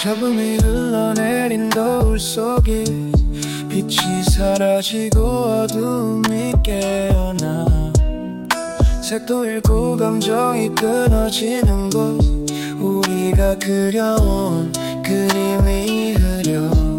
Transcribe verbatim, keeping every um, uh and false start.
저음이 흘러내린 거울 속에 빛이 사라지고 어둠이 깨어나 색도 잃고 감정이 끊어지는 곳 우리가 그려온 그림이 흐려